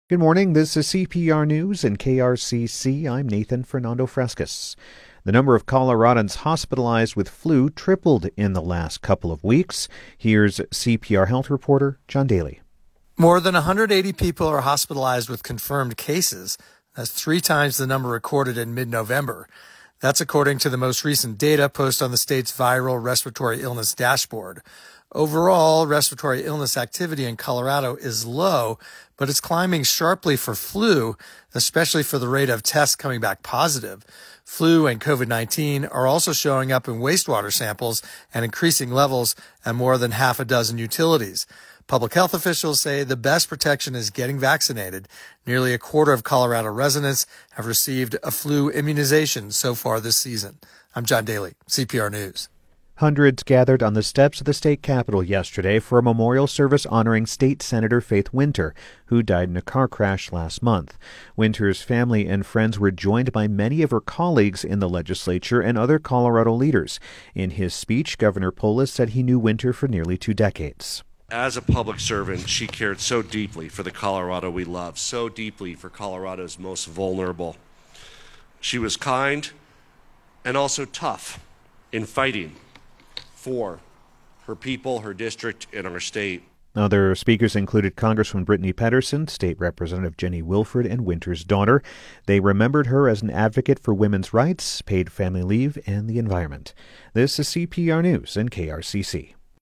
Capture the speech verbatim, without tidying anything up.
Good morning. This is C P R News and K R C C. I'm Nathan Fernando Frescas. The number of Coloradans hospitalized with flu tripled in the last couple of weeks. Here's C P R health reporter John Daly. More than one hundred eighty people are hospitalized with confirmed cases. That's three times the number recorded in mid-November. That's according to the most recent data posted on the state's viral respiratory illness dashboard. Overall, respiratory illness activity in Colorado is low, but it's climbing sharply for flu, especially for the rate of tests coming back positive. Flu and COVID nineteen are also showing up in wastewater samples and increasing levels at more than half a dozen utilities. Public health officials say the best protection is getting vaccinated. Nearly a quarter of Colorado residents have received a flu immunization so far this season. I'm John Daly, C P R News. Hundreds gathered on the steps of the state capitol yesterday for a memorial service honoring State Senator Faith Winter, who died in a car crash last month. Winter's family and friends were joined by many of her colleagues in the legislature and other Colorado leaders. In his speech, Governor Polis said he knew Winter for nearly two decades. As a public servant, she cared so deeply for the Colorado we love, so deeply for Colorado's most vulnerable. She was kind and also tough in fighting for her people, her district, and our state. Other speakers included Congresswoman Brittany Pedersen, State Representative Jenny Wilford, and Winter's daughter. They remembered her as an advocate for women's rights, paid family leave, and the environment. This is C P R News and K R C C.